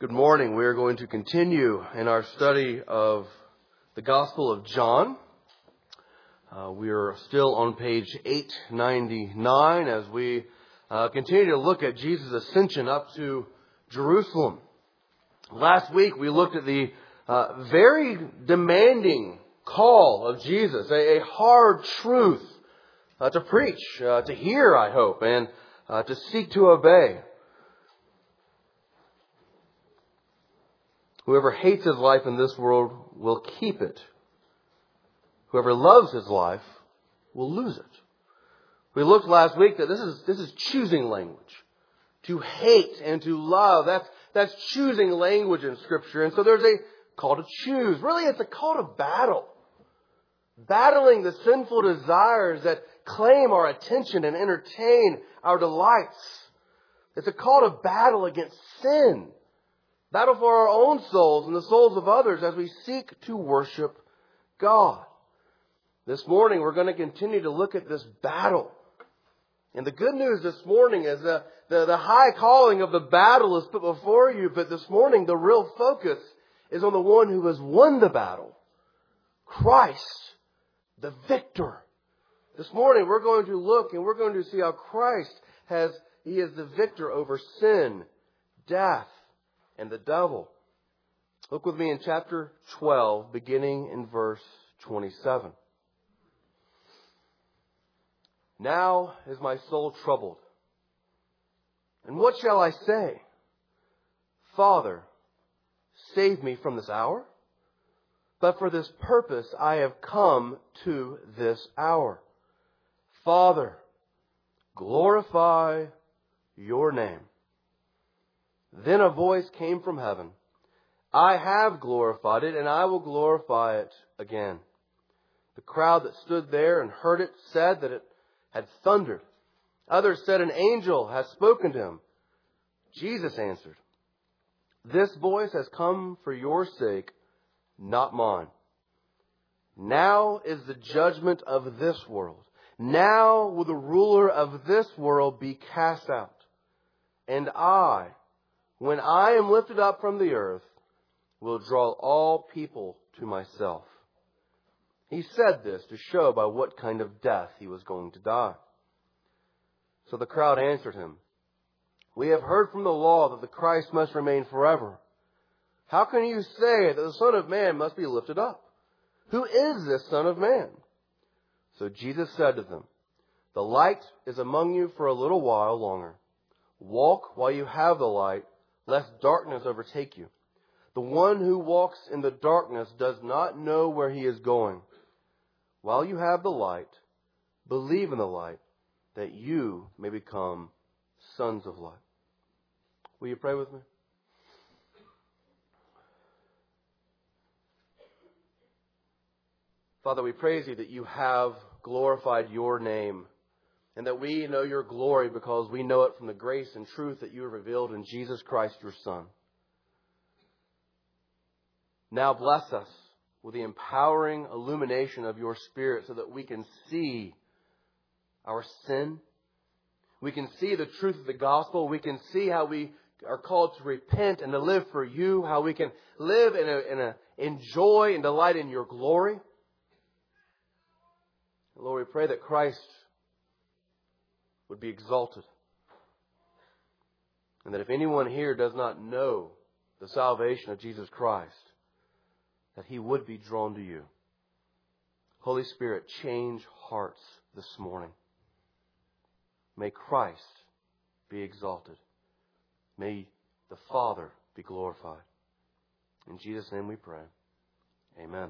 Good morning. We are going to continue in our study of the Gospel of John. We are still on page 899 as we continue to look at Jesus' ascension up to Jerusalem. Last week we looked at the very demanding call of Jesus, a hard truth to preach, to hear, I hope, and to seek to obey. Whoever hates his life in this world will keep it. Whoever loves his life will lose it. We looked last week that this is choosing language. To hate and to love, that's choosing language in Scripture. And so there's a call to choose. Really, it's a call to battle. Battling the sinful desires that claim our attention and entertain our delights. It's a call to battle against sin. Battle for our own souls and the souls of others as we seek to worship God. This morning we're going to continue to look at this battle. And the good news this morning is the high calling of the battle is put before you. But this morning the real focus is on the one who has won the battle. Christ, the victor. This morning we're going to look and we're going to see how Christ He is the victor over sin, death, and the devil. Look with me in chapter 12, beginning in verse 27. Now is my soul troubled. And what shall I say? Father, save me from this hour. But for this purpose I have come to this hour. Father, glorify your name. Then a voice came from heaven. I have glorified it, and I will glorify it again. The crowd that stood there and heard it said that it had thundered. Others said, an angel has spoken to him. Jesus answered, this voice has come for your sake, not mine. Now is the judgment of this world. Now will the ruler of this world be cast out. And I, when I am lifted up from the earth, will draw all people to myself. He said this to show by what kind of death he was going to die. So the crowd answered him, we have heard from the law that the Christ must remain forever. How can you say that the Son of Man must be lifted up? Who is this Son of Man? So Jesus said to them, the light is among you for a little while longer. Walk while you have the light, lest darkness overtake you. The one who walks in the darkness does not know where he is going. While you have the light, believe in the light, that you may become sons of light. Will you pray with me? Father, we praise you that you have glorified your name, and that we know your glory because we know it from the grace and truth that you have revealed in Jesus Christ, your Son. Now bless us with the empowering illumination of your Spirit so that we can see our sin. We can see the truth of the gospel. We can see how we are called to repent and to live for you. How we can live in joy and delight in your glory. Lord, we pray that Christ would be exalted. And that if anyone here does not know the salvation of Jesus Christ, that he would be drawn to you. Holy Spirit, change hearts this morning. May Christ be exalted. May the Father be glorified. In Jesus' name we pray. Amen.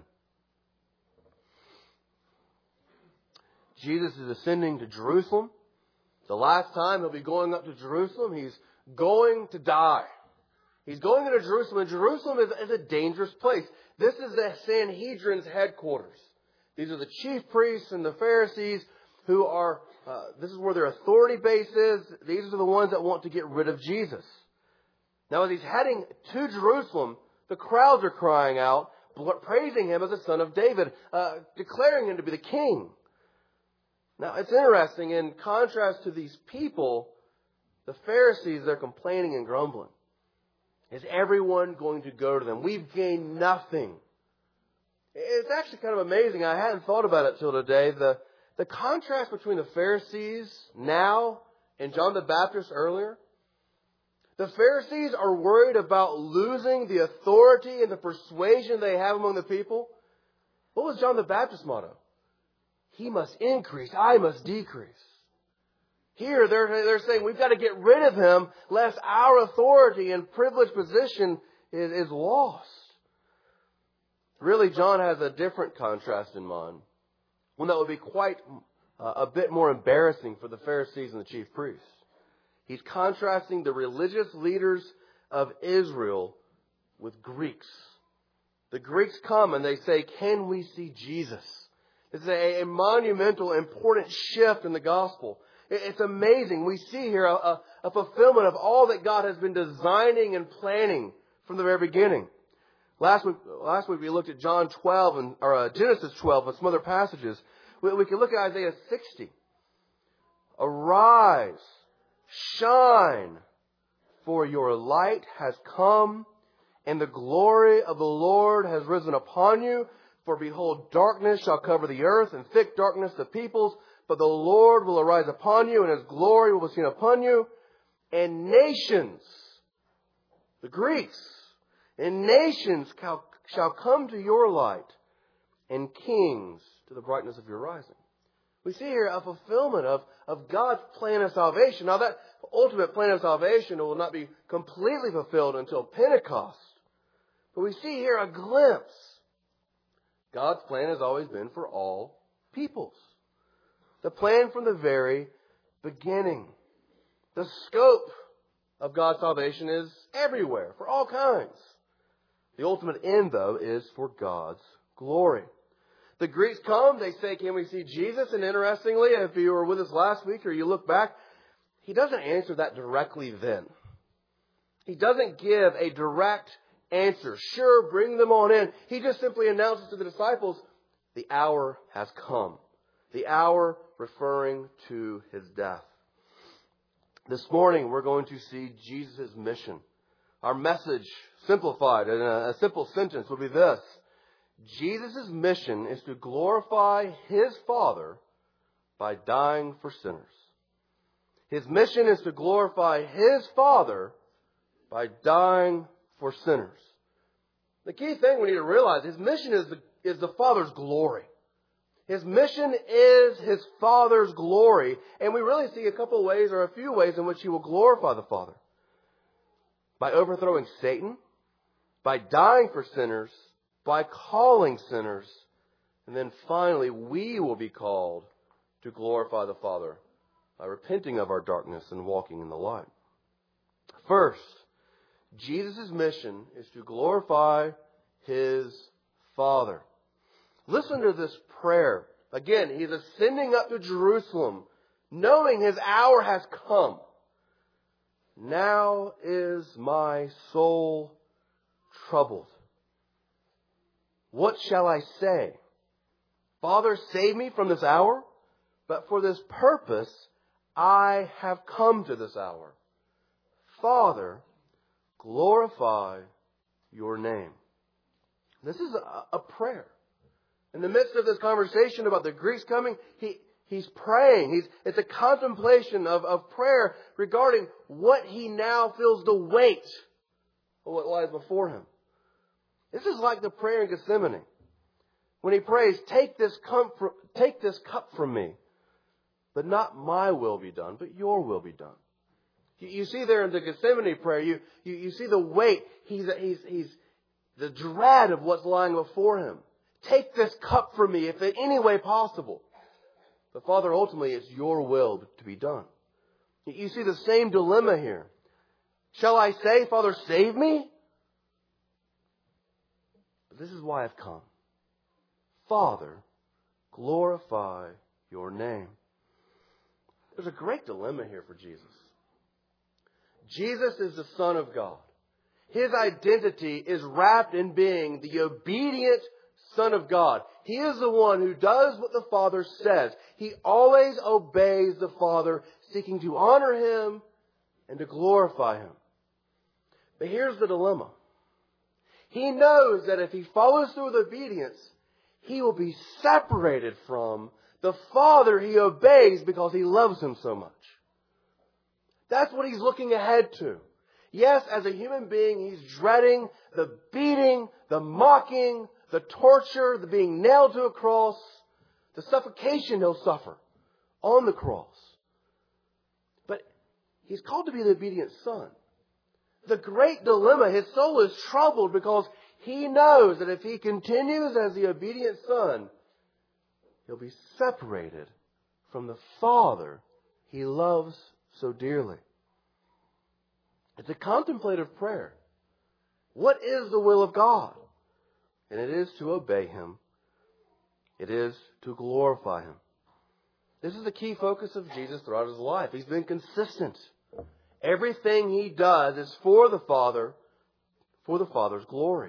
Jesus is ascending to Jerusalem. The last time he'll be going up to Jerusalem, he's going to die. He's going into Jerusalem, and Jerusalem is a dangerous place. This is the Sanhedrin's headquarters. These are the chief priests and the Pharisees who are, this is where their authority base is. These are the ones that want to get rid of Jesus. Now as he's heading to Jerusalem, the crowds are crying out, praising him as the son of David, declaring him to be the king. Now, it's interesting, in contrast to these people, the Pharisees, they're complaining and grumbling. Is everyone going to go to them? We've gained nothing. It's actually kind of amazing. I hadn't thought about it till today. The contrast between the Pharisees now and John the Baptist earlier. The Pharisees are worried about losing the authority and the persuasion they have among the people. What was John the Baptist's motto? He must increase, I must decrease. Here they're saying we've got to get rid of him lest our authority and privileged position is lost. Really, John has a different contrast in mind. One that would be quite a bit more embarrassing for the Pharisees and the chief priests. He's contrasting the religious leaders of Israel with Greeks. The Greeks come and they say, can we see Jesus? It's a monumental, important shift in the gospel. It's amazing. We see here a fulfillment of all that God has been designing and planning from the very beginning. Last week we looked at John 12 or Genesis 12 and some other passages. We can look at Isaiah 60. Arise, shine, for your light has come, and the glory of the Lord has risen upon you. For behold, darkness shall cover the earth, and thick darkness the peoples. But the Lord will arise upon you, and His glory will be seen upon you. And nations, the Greeks, and nations shall come to your light, and kings to the brightness of your rising. We see here a fulfillment of God's plan of salvation. Now that ultimate plan of salvation will not be completely fulfilled until Pentecost. But we see here a glimpse. God's plan has always been for all peoples. The plan from the very beginning. The scope of God's salvation is everywhere, for all kinds. The ultimate end, though, is for God's glory. The Greeks come, they say, can we see Jesus? And interestingly, if you were with us last week or you look back, He doesn't answer that directly then. He doesn't give a direct answer. Sure, bring them on in. He just simply announces to the disciples, the hour has come. The hour referring to His death. This morning, we're going to see Jesus' mission. Our message, simplified in a simple sentence, would be this. Jesus' mission is to glorify His Father by dying for sinners. His mission is to glorify His Father by dying for sinners. The key thing we need to realize, His mission is the Father's glory. His mission is His Father's glory. And we really see a couple of ways or a few ways in which He will glorify the Father. By overthrowing Satan, by dying for sinners, by calling sinners, and then finally we will be called to glorify the Father by repenting of our darkness and walking in the light. First, Jesus' mission is to glorify His Father. Listen to this prayer. Again, He's ascending up to Jerusalem, knowing His hour has come. Now is my soul troubled. What shall I say? Father, save me from this hour, but for this purpose I have come to this hour. Father, glorify your name. This is a prayer. In the midst of this conversation about the Greeks coming, he's praying. It's a contemplation of prayer regarding what he now feels the weight of what lies before him. This is like the prayer in Gethsemane. When he prays, take this cup from me, but not my will be done, but your will be done. You see there in the Gethsemane prayer, you see the weight. He's the dread of what's lying before him. Take this cup from me, if in any way possible. But Father, ultimately, it's your will to be done. You see the same dilemma here. Shall I say, Father, save me? But this is why I've come. Father, glorify your name. There's a great dilemma here for Jesus. Jesus is the Son of God. His identity is wrapped in being the obedient Son of God. He is the one who does what the Father says. He always obeys the Father, seeking to honor Him and to glorify Him. But here's the dilemma. He knows that if he follows through with obedience, he will be separated from the Father he obeys because he loves him so much. That's what he's looking ahead to. Yes, as a human being, he's dreading the beating, the mocking, the torture, the being nailed to a cross, the suffocation he'll suffer on the cross. But he's called to be the obedient son. The great dilemma, his soul is troubled because he knows that if he continues as the obedient son, he'll be separated from the Father he loves so dearly. It's a contemplative prayer. What is the will of God? And it is to obey him. It is to glorify him. This is the key focus of Jesus throughout his life. He's been consistent. Everything he does is for the Father, for the Father's glory.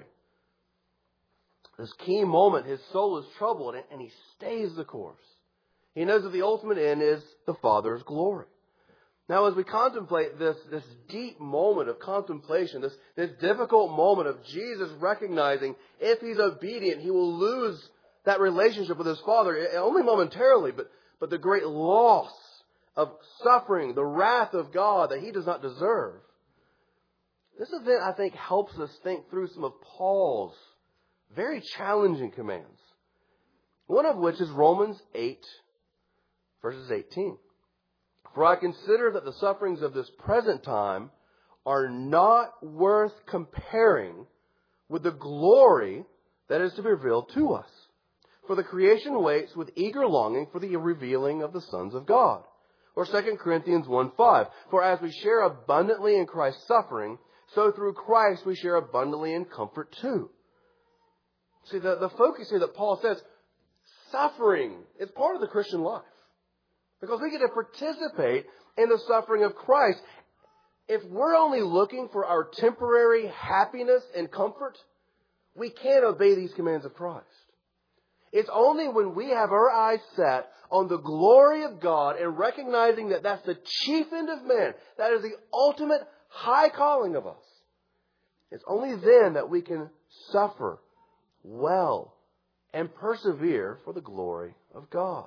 This key moment, his soul is troubled and he stays the course. He knows that the ultimate end is the Father's glory. Now, as we contemplate this deep moment of contemplation, this difficult moment of Jesus recognizing if he's obedient, he will lose that relationship with his Father, only momentarily, but the great loss of suffering, the wrath of God that he does not deserve. This event, I think, helps us think through some of Paul's very challenging commands. One of which is Romans 8, verses 18. For I consider that the sufferings of this present time are not worth comparing with the glory that is to be revealed to us. For the creation waits with eager longing for the revealing of the sons of God. Or 2 Corinthians 1:5. For as we share abundantly in Christ's suffering, so through Christ we share abundantly in comfort too. See, the focus here that Paul says, suffering is part of the Christian life. Because we get to participate in the suffering of Christ. If we're only looking for our temporary happiness and comfort, we can't obey these commands of Christ. It's only when we have our eyes set on the glory of God and recognizing that that's the chief end of man, that is the ultimate high calling of us. It's only then that we can suffer well and persevere for the glory of God.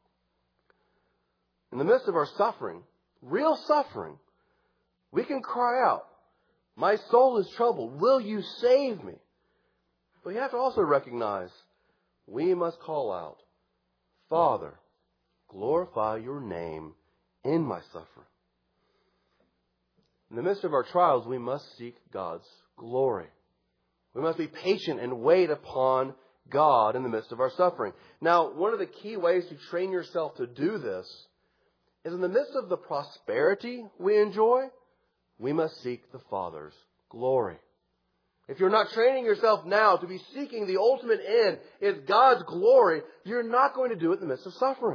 In the midst of our suffering, real suffering, we can cry out, my soul is troubled. Will you save me? But you have to also recognize we must call out, Father, glorify your name in my suffering. In the midst of our trials, we must seek God's glory. We must be patient and wait upon God in the midst of our suffering. Now, one of the key ways to train yourself to do this is in the midst of the prosperity we enjoy, we must seek the Father's glory. If you're not training yourself now to be seeking the ultimate end, is God's glory, you're not going to do it in the midst of suffering.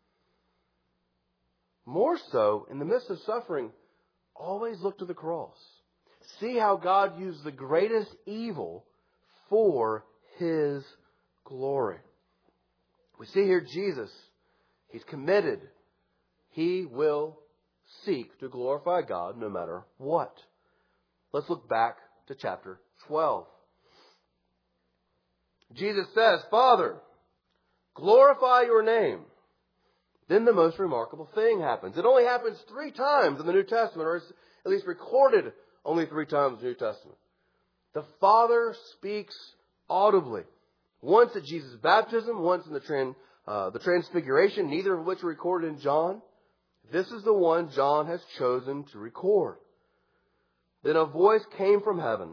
More so, in the midst of suffering, always look to the cross. See how God used the greatest evil for His glory. We see here Jesus, He's committed. He will seek to glorify God no matter what. Let's look back to chapter 12. Jesus says, Father, glorify your name. Then the most remarkable thing happens. It only happens 3 times in the New Testament, or it's at least recorded only 3 times in the New Testament. The Father speaks audibly. Once at Jesus' baptism, once in the Transfiguration, neither of which are recorded in John. This is the one John has chosen to record. Then a voice came from heaven.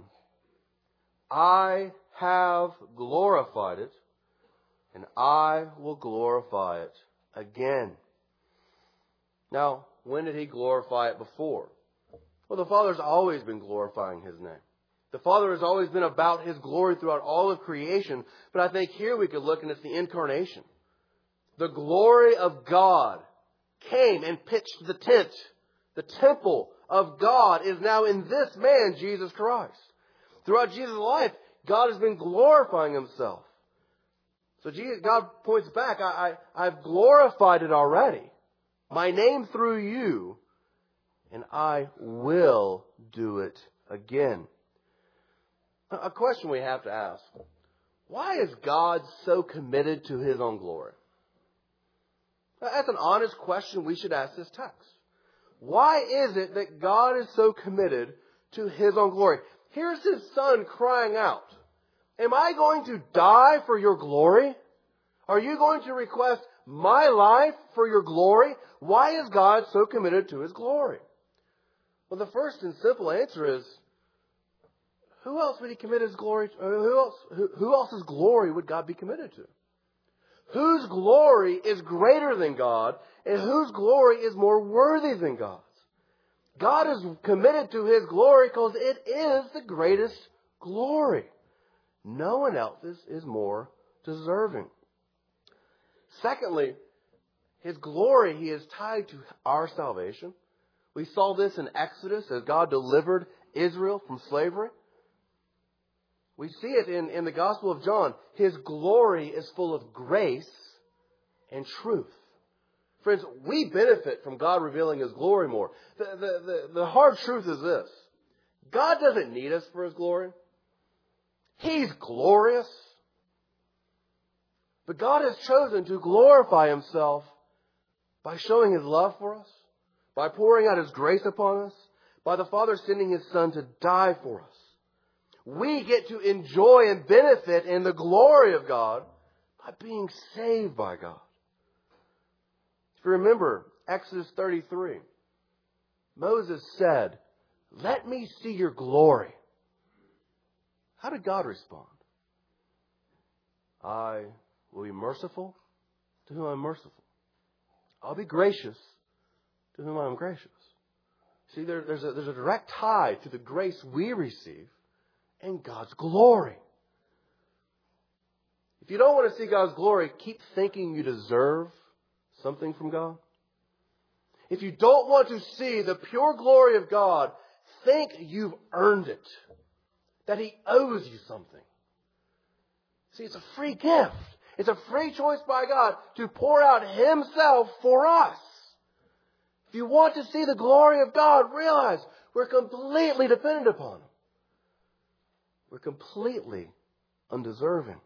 I have glorified it, and I will glorify it again. Now, when did He glorify it before? Well, the Father's always been glorifying His name. The Father has always been about His glory throughout all of creation. But I think here we could look, and it's the incarnation. The glory of God came and pitched the tent. The temple of God is now in this man, Jesus Christ. Throughout Jesus' life, God has been glorifying Himself. So God points back, I've glorified it already. My name through you, and I will do it again. A question we have to ask. Why is God so committed to His own glory? That's an honest question we should ask this text. Why is it that God is so committed to His own glory? Here's His Son crying out, am I going to die for your glory? Are you going to request my life for your glory? Why is God so committed to His glory? Well, the first and simple answer is, who else would He commit His glory to? Who else's glory would God be committed to? Whose glory is greater than God, and whose glory is more worthy than God's? God is committed to His glory because it is the greatest glory. No one else's is more deserving. Secondly, His glory, He is tied to our salvation. We saw this in Exodus as God delivered Israel from slavery. We see it in the Gospel of John. His glory is full of grace and truth. Friends, we benefit from God revealing His glory more. The hard truth is this. God doesn't need us for His glory. He's glorious. But God has chosen to glorify Himself by showing His love for us, by pouring out His grace upon us, by the Father sending His Son to die for us. We get to enjoy and benefit in the glory of God by being saved by God. If you remember Exodus 33, Moses said, "Let me see your glory." How did God respond? I will be merciful to whom I'm merciful. I'll be gracious to whom I'm gracious. See, there's a direct tie to the grace we receive and God's glory. If you don't want to see God's glory, keep thinking you deserve something from God. If you don't want to see the pure glory of God, think you've earned it, that He owes you something. See, it's a free gift. It's a free choice by God to pour out Himself for us. If you want to see the glory of God, realize we're completely dependent upon Him. We're completely undeserving.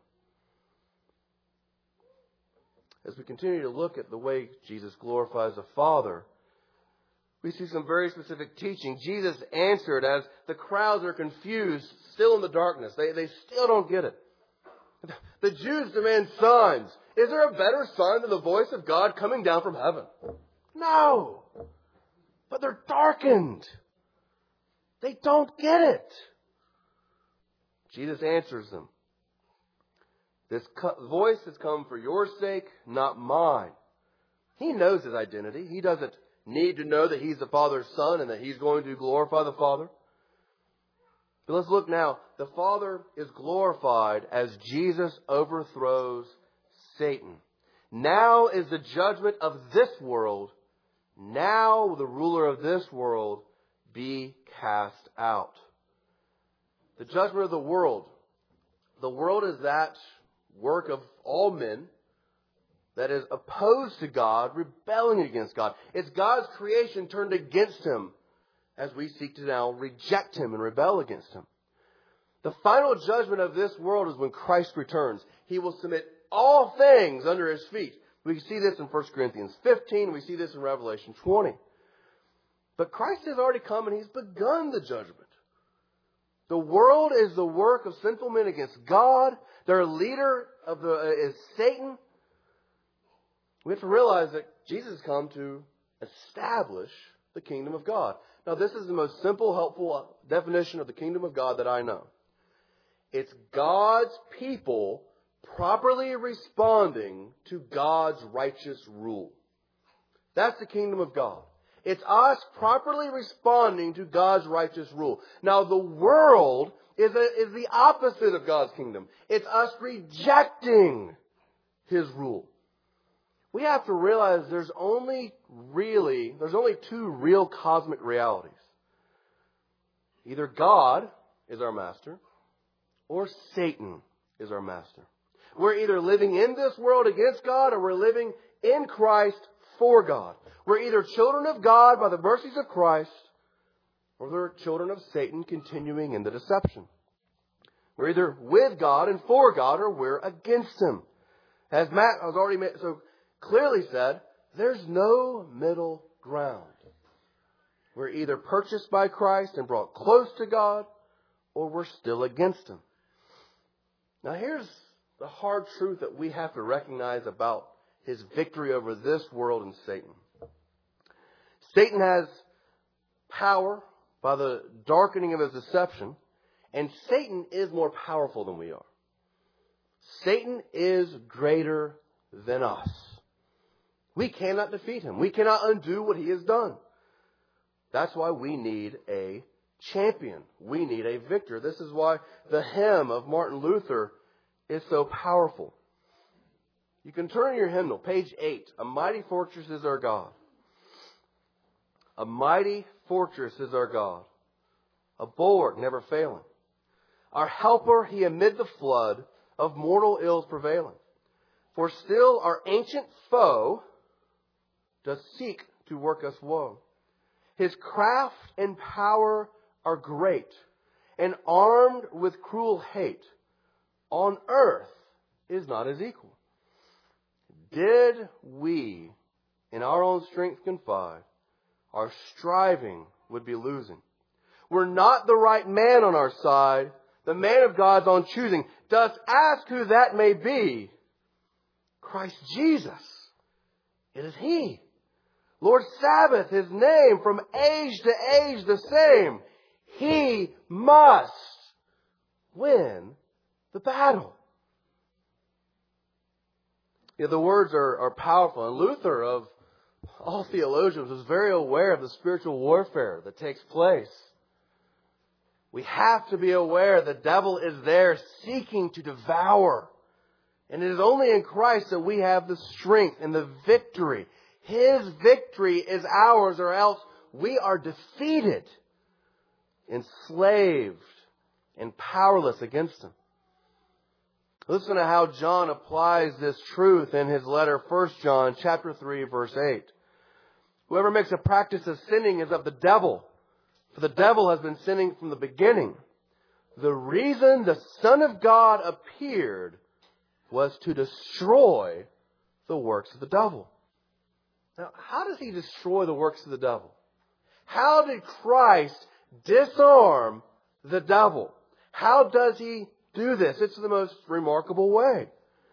As we continue to look at the way Jesus glorifies the Father, we see some very specific teaching. Jesus answered as the crowds are confused, still in the darkness. They still don't get it. The Jews demand signs. Is there a better sign than the voice of God coming down from heaven? No. But they're darkened. They don't get it. Jesus answers them. This voice has come for your sake, not mine. He knows His identity. He doesn't need to know that He's the Father's Son and that He's going to glorify the Father. But let's look now. The Father is glorified as Jesus overthrows Satan. Now is the judgment of this world. Now the ruler of this world be cast out. The judgment of the world. The world is that work of all men that is opposed to God, rebelling against God. It's God's creation turned against Him as we seek to now reject Him and rebel against Him. The final judgment of this world is when Christ returns. He will submit all things under His feet. We see this in 1 Corinthians 15. We see this in Revelation 20. But Christ has already come and He's begun the judgment. The world is the work of sinful men against God. Their leader is Satan. We have to realize that Jesus has come to establish the kingdom of God. Now, this is the most simple, helpful definition of the kingdom of God that I know. It's God's people properly responding to God's righteous rule. That's the kingdom of God. It's us properly responding to God's righteous rule. Now, the world is the opposite of God's kingdom. It's us rejecting His rule. We have to realize there's only two real cosmic realities. Either God is our master or Satan is our master. We're either living in this world against God or we're living in Christ for God. We're either children of God by the mercies of Christ or they're children of Satan continuing in the deception. We're either with God and for God, or we're against Him. As Matt has already so clearly said, there's no middle ground. We're either purchased by Christ and brought close to God, or we're still against Him. Now here's the hard truth that we have to recognize about His victory over this world and Satan. Satan has power by the darkening of his deception, and Satan is more powerful than we are. Satan is greater than us. We cannot defeat him. We cannot undo what he has done. That's why we need a champion. We need a victor. This is why the hymn of Martin Luther is so powerful. You can turn your hymnal, page 8. A mighty fortress is our God. A mighty fortress is our God. A bulwark never failing. Our helper, He amid the flood of mortal ills prevailing. For still our ancient foe does seek to work us woe. His craft and power are great, and armed with cruel hate, on earth is not his equal. Did we in our own strength confide, our striving would be losing. We're not the right man on our side, the man of God's own choosing. Dost ask who that may be? Christ Jesus. It is He. Lord Sabbath, His name, from age to age the same. He must win the battle. Yeah, the words are powerful. And Luther, of all theologians, was very aware of the spiritual warfare that takes place. We have to be aware the devil is there seeking to devour. And it is only in Christ that we have the strength and the victory. His victory is ours, or else we are defeated, enslaved, and powerless against Him. Listen to how John applies this truth in his letter, 1 John chapter 3, verse 8. Whoever makes a practice of sinning is of the devil, for the devil has been sinning from the beginning. The reason the Son of God appeared was to destroy the works of the devil. Now, how does He destroy the works of the devil? How did Christ disarm the devil? How does He do this? It's the most remarkable way.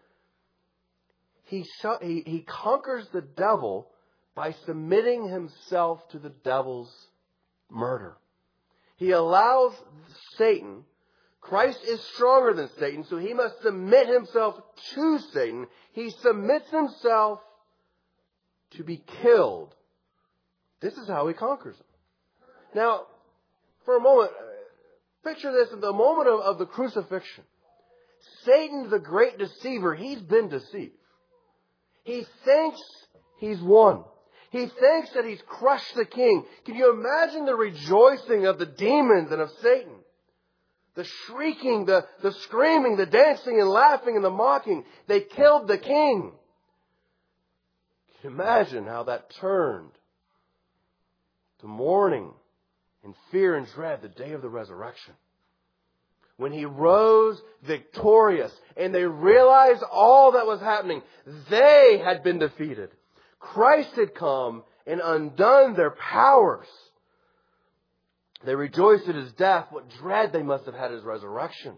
He conquers the devil by submitting Himself to the devil's murder. He allows Satan. Christ is stronger than Satan, so He must submit Himself to Satan. He submits Himself to be killed. This is how He conquers him. Now, for a moment, picture this in the moment of the crucifixion. Satan, the great deceiver, he's been deceived. He thinks he's won. He thinks that he's crushed the king. Can you imagine the rejoicing of the demons and of Satan? The shrieking, the screaming, the dancing and laughing and the mocking. They killed the king. Can you imagine how that turned to mourning and fear and dread the day of the resurrection? When He rose victorious and they realized all that was happening. They had been defeated. Christ had come and undone their powers. They rejoiced at His death. What dread they must have had at His resurrection.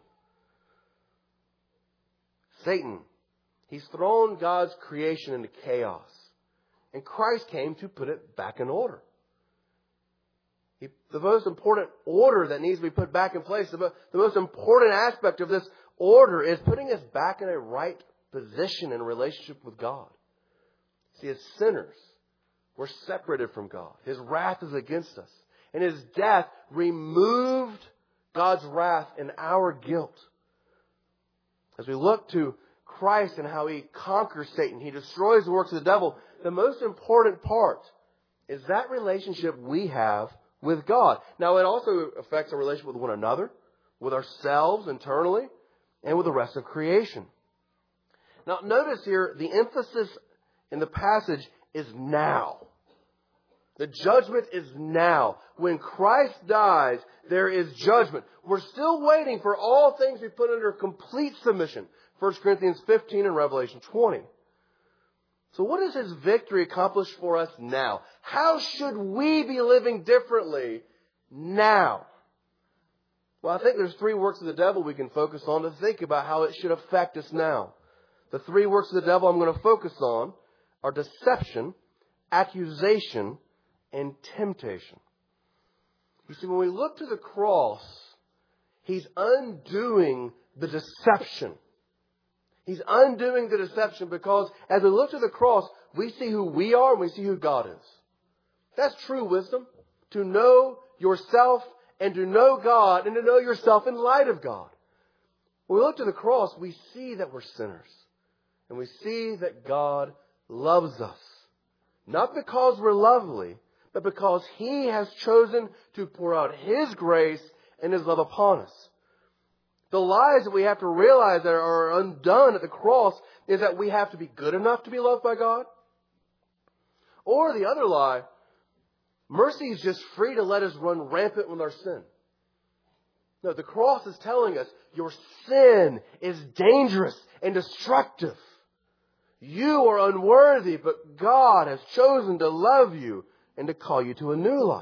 Satan, he's thrown God's creation into chaos. And Christ came to put it back in order. The most important order that needs to be put back in place, the most important aspect of this order is putting us back in a right position in relationship with God. See, as sinners, we're separated from God. His wrath is against us. And His death removed God's wrath and our guilt. As we look to Christ and how He conquers Satan, He destroys the works of the devil, the most important part is that relationship we have with God. Now, it also affects our relationship with one another, with ourselves internally, and with the rest of creation. Now, notice here, the emphasis in the passage is now. The judgment is now. When Christ dies, there is judgment. We're still waiting for all things to be put under complete submission. 1 Corinthians 15 and Revelation 20. So what does His victory accomplish for us now? How should we be living differently now? Well, I think there's 3 works of the devil we can focus on to think about how it should affect us now. The 3 works of the devil I'm going to focus on are deception, accusation, and temptation. You see, when we look to the cross, He's undoing the deception. He's undoing the deception because as we look to the cross, we see who we are and we see who God is. That's true wisdom. To know yourself and to know God and to know yourself in light of God. When we look to the cross, we see that we're sinners. And we see that God loves us. Not because we're lovely, but because He has chosen to pour out His grace and His love upon us. The lies that we have to realize that are undone at the cross is that we have to be good enough to be loved by God. Or the other lie, mercy is just free to let us run rampant with our sin. No, the cross is telling us your sin is dangerous and destructive. You are unworthy, but God has chosen to love you and to call you to a new life.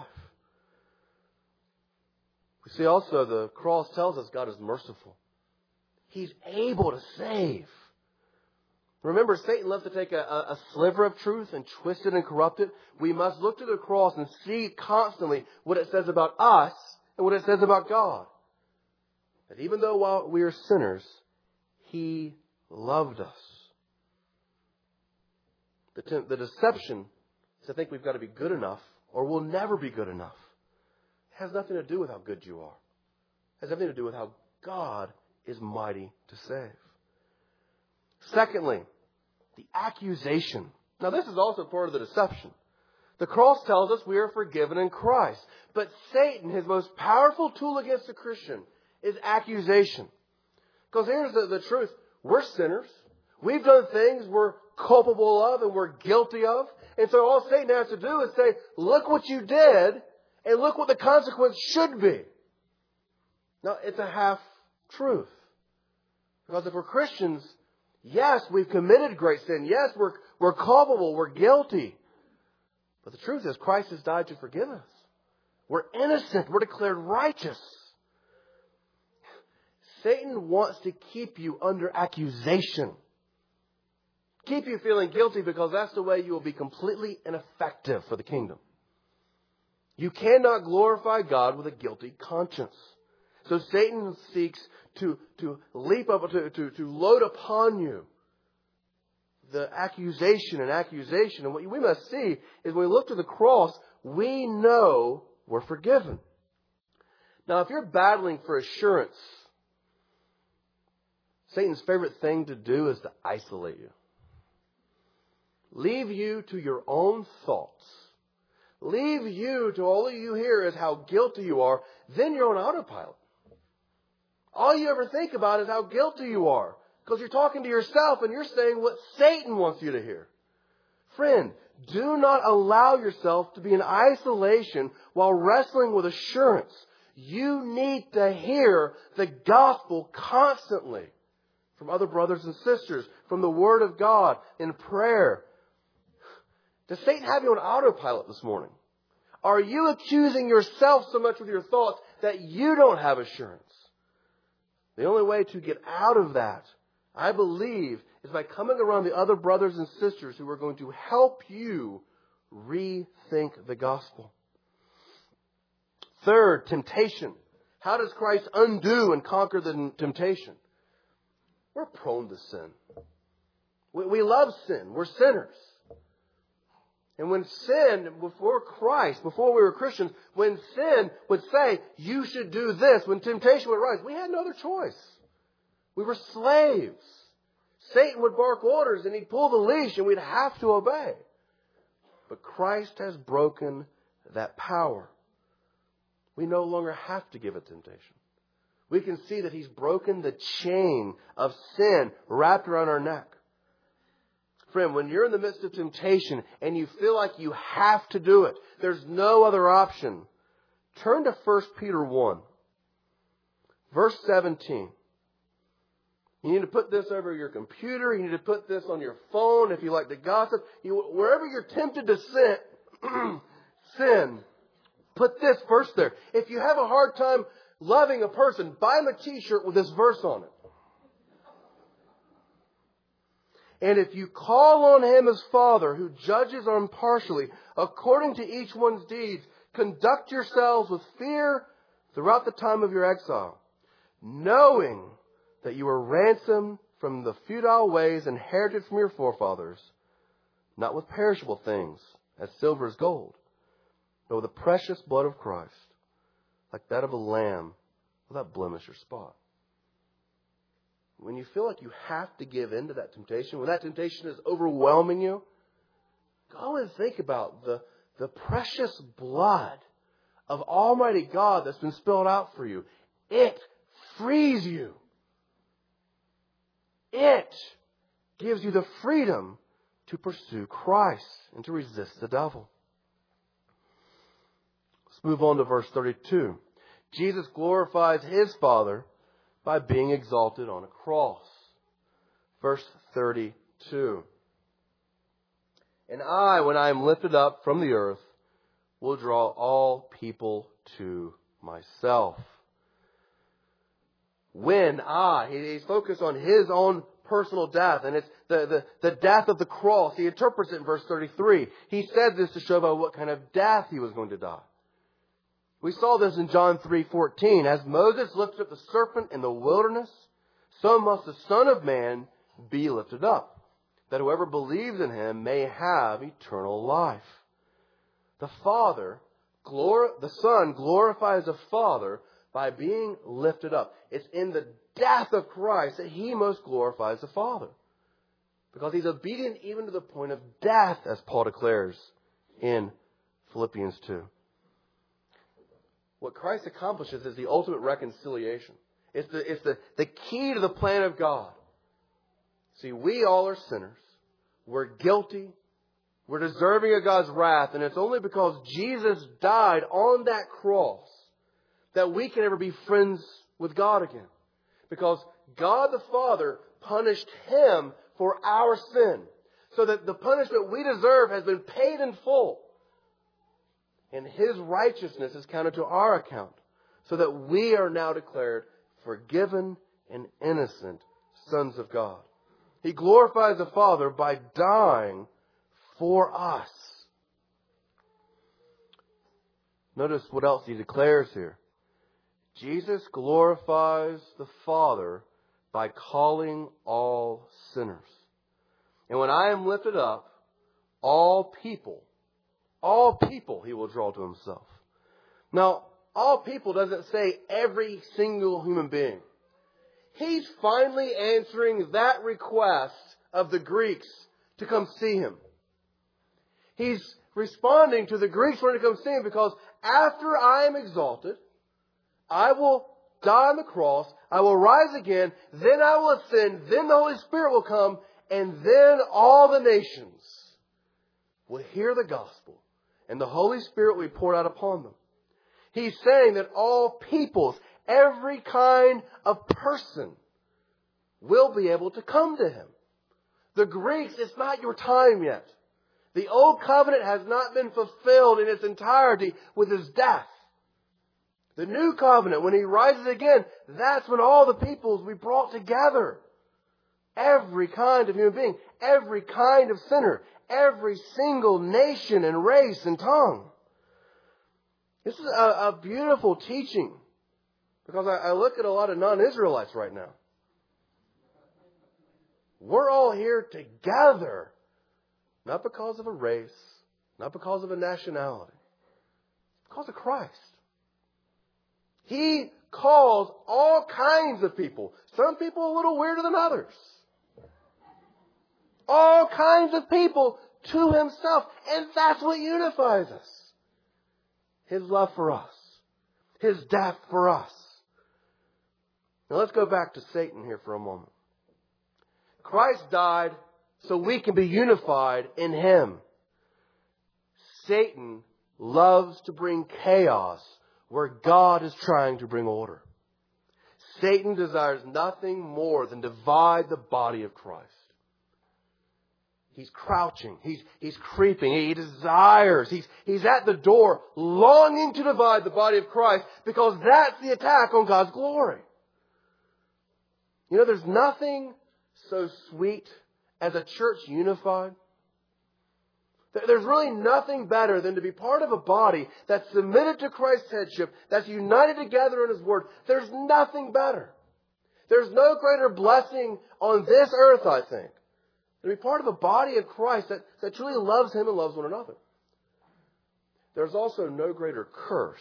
We see also the cross tells us God is merciful. He's able to save. Remember, Satan loves to take a sliver of truth and twist it and corrupt it. We must look to the cross and see constantly what it says about us and what it says about God. That even though while we are sinners, He loved us. The deception is to think we've got to be good enough or we'll never be good enough. It has nothing to do with how good you are. It has everything to do with how God is mighty to save. Secondly, the accusation. Now this is also part of the deception. The cross tells us we are forgiven in Christ. But Satan, his most powerful tool against a Christian, is accusation. Because here's the truth. We're sinners. We've done things we're culpable of and we're guilty of. And so all Satan has to do is say, look what you did and look what the consequence should be. Now, it's a half-truth. Because if we're Christians, yes, we've committed great sin. Yes, we're culpable. We're guilty. But the truth is, Christ has died to forgive us. We're innocent. We're declared righteous. Satan wants to keep you under accusation. Keep you feeling guilty because that's the way you will be completely ineffective for the kingdom. You cannot glorify God with a guilty conscience. So Satan seeks to leap up, to load upon you the accusation. And what we must see is when we look to the cross, we know we're forgiven. Now, if you're battling for assurance, Satan's favorite thing to do is to isolate you. Leave you to your own thoughts. Leave you to all you hear is how guilty you are. Then you're on autopilot. All you ever think about is how guilty you are. Because you're talking to yourself and you're saying what Satan wants you to hear. Friend, do not allow yourself to be in isolation while wrestling with assurance. You need to hear the gospel constantly from other brothers and sisters, from the Word of God, in prayer. Does Satan have you on autopilot this morning? Are you accusing yourself so much with your thoughts that you don't have assurance? The only way to get out of that, I believe, is by coming around the other brothers and sisters who are going to help you rethink the gospel. Third, temptation. How does Christ undo and conquer the temptation? We're prone to sin. We love sin. We're sinners. And when sin, before Christ, before we were Christians, when sin would say, you should do this, when temptation would rise, we had no other choice. We were slaves. Satan would bark orders and he'd pull the leash and we'd have to obey. But Christ has broken that power. We no longer have to give it temptation. We can see that He's broken the chain of sin wrapped around our neck. Friend, when you're in the midst of temptation and you feel like you have to do it, there's no other option, turn to 1 Peter 1, verse 17. You need to put this over your computer. You need to put this on your phone if you like to gossip. Wherever you're tempted to sin, put this verse there. If you have a hard time loving a person, buy them a t-shirt with this verse on it. And if you call on Him as Father, who judges impartially, according to each one's deeds, conduct yourselves with fear throughout the time of your exile, knowing that you were ransomed from the futile ways inherited from your forefathers, not with perishable things, as silver as gold, but with the precious blood of Christ, like that of a lamb without blemish or spot. When you feel like you have to give in to that temptation, when that temptation is overwhelming you, go and think about the precious blood of Almighty God that's been spilled out for you. It frees you. It gives you the freedom to pursue Christ and to resist the devil. Let's move on to verse 32. Jesus glorifies His Father by being exalted on a cross. Verse 32. And I, when I am lifted up from the earth, will draw all people to myself. When he's focused on His own personal death, and it's the death of the cross. He interprets it in verse 33. He said this to show about what kind of death He was going to die. We saw this in John 3:14. As Moses lifted up the serpent in the wilderness, so must the Son of Man be lifted up, that whoever believes in Him may have eternal life. The Son glorifies the Father by being lifted up. It's in the death of Christ that He most glorifies the Father, because He's obedient even to the point of death, as Paul declares in Philippians 2. What Christ accomplishes is the ultimate reconciliation. It's the key to the plan of God. See, we all are sinners. We're guilty. We're deserving of God's wrath. And it's only because Jesus died on that cross that we can ever be friends with God again. Because God the Father punished Him for our sin, so that the punishment we deserve has been paid in full. And His righteousness is counted to our account, so that we are now declared forgiven and innocent sons of God. He glorifies the Father by dying for us. Notice what else He declares here. Jesus glorifies the Father by calling all sinners. And when I am lifted up, all people He will draw to Himself. Now, all people doesn't say every single human being. He's finally answering that request of the Greeks to come see Him. He's responding to the Greeks wanting to come see Him, because after I am exalted, I will die on the cross, I will rise again, then I will ascend, then the Holy Spirit will come, and then all the nations will hear the gospel, and the Holy Spirit will be poured out upon them. He's saying that all peoples, every kind of person, will be able to come to Him. The Greeks, it's not your time yet. The old covenant has not been fulfilled in its entirety with His death. The new covenant, when He rises again, that's when all the peoples will be brought together. Every kind of human being, every kind of sinner, every single nation and race and tongue. This is a beautiful teaching, because I look at a lot of non-Israelites right now. We're all here together, not because of a race, not because of a nationality, because of Christ. He calls all kinds of people. Some people a little weirder than others. All kinds of people to Himself. And that's what unifies us. His love for us. His death for us. Now let's go back to Satan here for a moment. Christ died so we can be unified in Him. Satan loves to bring chaos where God is trying to bring order. Satan desires nothing more than divide the body of Christ. He's crouching. He's creeping. He desires. He's at the door longing to divide the body of Christ because that's the attack on God's glory. You know, there's nothing so sweet as a church unified. There's really nothing better than to be part of a body that's submitted to Christ's headship, that's united together in His Word. There's nothing better. There's no greater blessing on this earth, I think, than to be part of a body of Christ that truly loves Him and loves one another. There's also no greater curse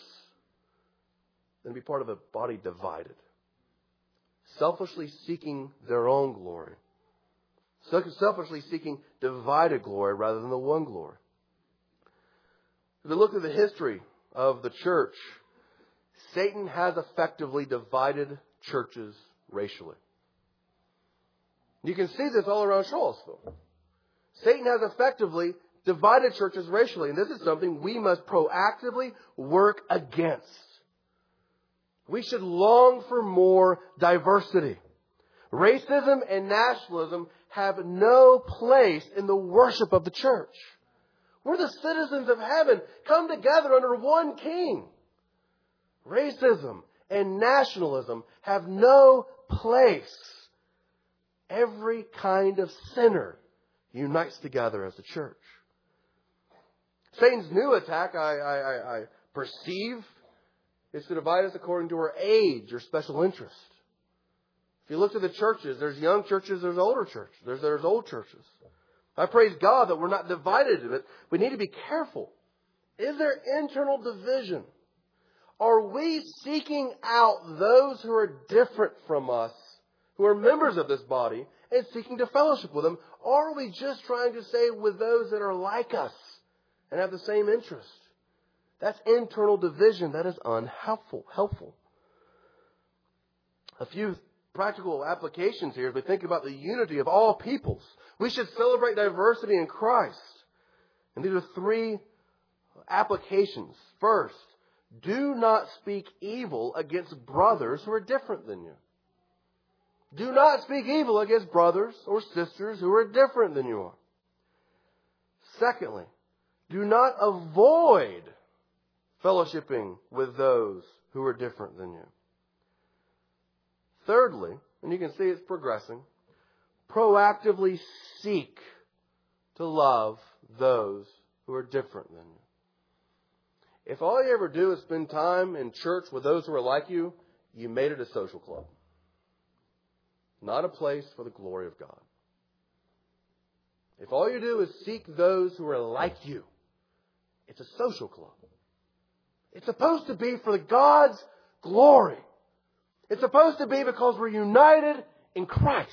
than to be part of a body divided, selfishly seeking their own glory. Selfishly seeking divided glory rather than the one glory. If we look at the history of the church, Satan has effectively divided churches racially. You can see this all around Charlottesville. Satan has effectively divided churches racially, and this is something we must proactively work against. We should long for more diversity. Racism and nationalism have no place in the worship of the church. We're the citizens of heaven, come together under one king. Racism and nationalism have no place. Every kind of sinner unites together as the church. Satan's new attack, I perceive, is to divide us according to our age or special interest. If you look at the churches, there's young churches, there's older churches, there's old churches. I praise God that we're not divided, but we need to be careful. Is there internal division? Are we seeking out those who are different from us, who are members of this body, and seeking to fellowship with them? Or are we just trying to stay with those that are like us and have the same interest? That's internal division. That is unhelpful. A few practical applications here as we think about the unity of all peoples. We should celebrate diversity in Christ. And these are three applications. First, do not speak evil against brothers who are different than you. Do not speak evil against brothers or sisters who are different than you are. Secondly, do not avoid fellowshipping with those who are different than you. Thirdly, and you can see it's progressing, proactively seek to love those who are different than you. If all you ever do is spend time in church with those who are like you, you made it a social club. Not a place for the glory of God. If all you do is seek those who are like you, it's a social club. It's supposed to be for God's glory. It's supposed to be because we're united in Christ.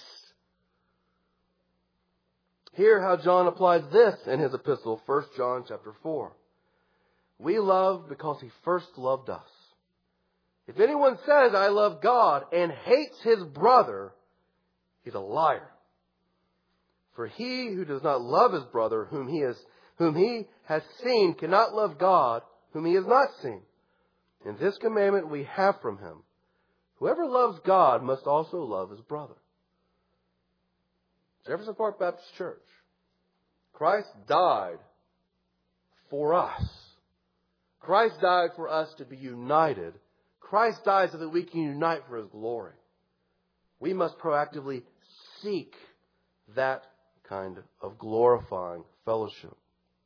Hear how John applies this in his epistle, 1 John chapter 4. We love because He first loved us. If anyone says, I love God, and hates his brother, he's a liar. For he who does not love his brother whom he has seen cannot love God whom he has not seen. And this commandment we have from Him: whoever loves God must also love his brother. Jefferson Park Baptist Church. Christ died for us. Christ died for us to be united. Christ died so that we can unite for His glory. We must proactively seek that kind of glorifying fellowship.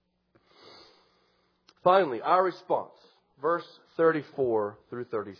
Finally, our response. Verse 34 through 36.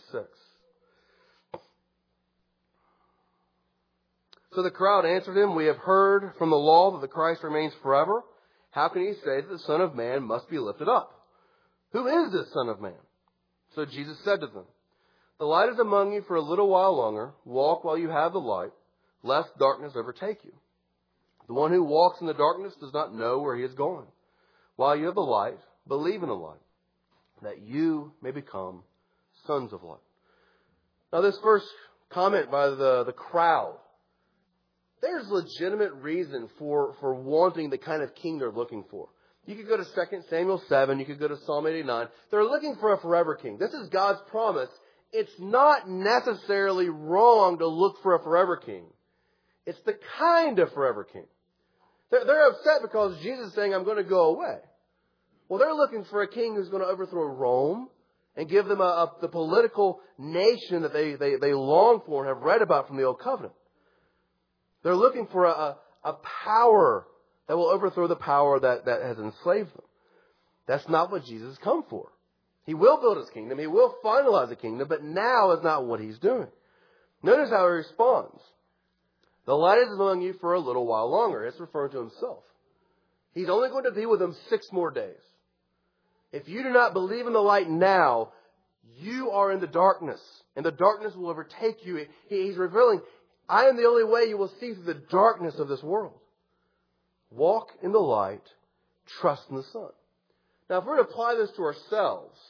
So the crowd answered Him, we have heard from the law that the Christ remains forever. How can He say that the Son of Man must be lifted up? Who is this Son of Man? So Jesus said to them, the light is among you for a little while longer. Walk while you have the light, lest darkness overtake you. The one who walks in the darkness does not know where he is going. While you have the light, believe in the light, that you may become sons of light. Now this first comment by the crowd there's legitimate reason for wanting the kind of king they're looking for. You could go to 2 Samuel 7. You could go to Psalm 89. They're looking for a forever king. This is God's promise. It's not necessarily wrong to look for a forever king. It's the kind of forever king. They're upset because Jesus is saying, I'm going to go away. Well, they're looking for a king who's going to overthrow Rome and give them the political nation that they long for and have read about from the Old Covenant. They're looking for a power that will overthrow the power that has enslaved them. That's not what Jesus has come for. He will build his kingdom. He will finalize the kingdom, but now is not what he's doing. Notice how he responds. The light is among you for a little while longer. It's referring to himself. He's only going to be with them 6 more days. If you do not believe in the light now, you are in the darkness, and the darkness will overtake you. He's revealing, I am the only way you will see through the darkness of this world. Walk in the light, trust in the Son. Now, if we're to apply this to ourselves,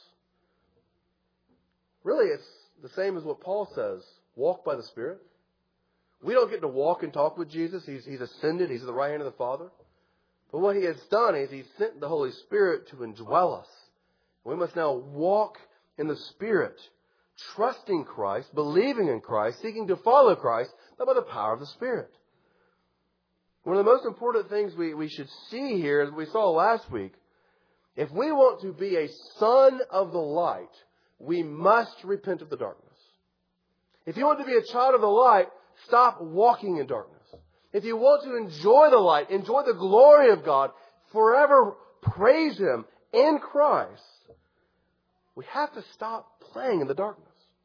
really it's the same as what Paul says, walk by the Spirit. We don't get to walk and talk with Jesus. He's ascended. He's at the right hand of the Father. But what he has done is he's sent the Holy Spirit to indwell us. We must now walk in the Spirit, trusting Christ, believing in Christ, seeking to follow Christ, but by the power of the Spirit. One of the most important things we should see here, as we saw last week, if we want to be a son of the light, we must repent of the darkness. If you want to be a child of the light, stop walking in darkness. If you want to enjoy the light, enjoy the glory of God, forever praise Him in Christ, we have to stop playing in the darkness.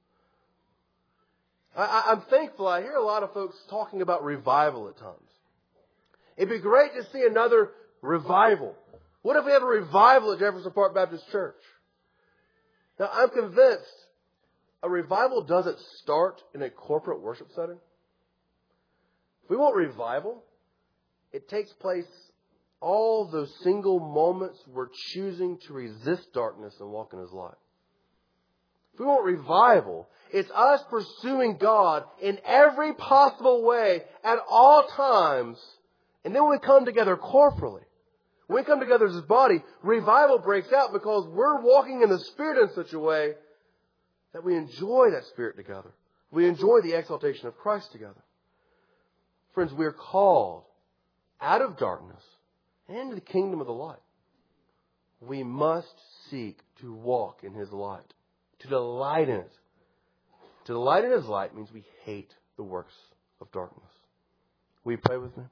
I'm thankful. I hear a lot of folks talking about revival at times. It'd be great to see another revival. What if we have a revival at Jefferson Park Baptist Church? Now, I'm convinced a revival doesn't start in a corporate worship setting. If we want revival, it takes place all those single moments we're choosing to resist darkness and walk in His light. If we want revival, it's us pursuing God in every possible way at all times. And then when we come together corporally, when we come together as His body, revival breaks out because we're walking in the Spirit in such a way that we enjoy that Spirit together. We enjoy the exaltation of Christ together. Friends, we are called out of darkness into the kingdom of the light. We must seek to walk in His light, to delight in it. To delight in His light means we hate the works of darkness. Will you pray with me?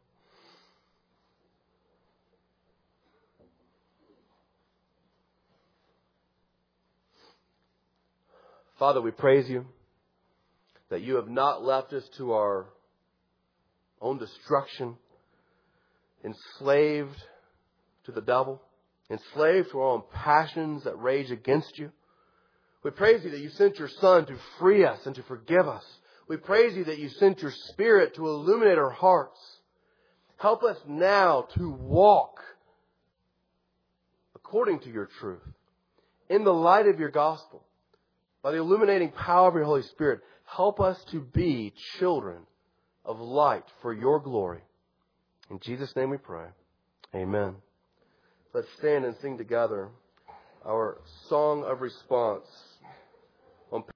Father, we praise You that You have not left us to our own destruction, enslaved to the devil, enslaved to our own passions that rage against You. We praise You that You sent Your Son to free us and to forgive us. We praise You that You sent Your Spirit to illuminate our hearts. Help us now to walk according to Your truth, in the light of Your gospel. By the illuminating power of Your Holy Spirit, help us to be children of light for Your glory. In Jesus' name we pray. Amen. Let's stand and sing together our song of response.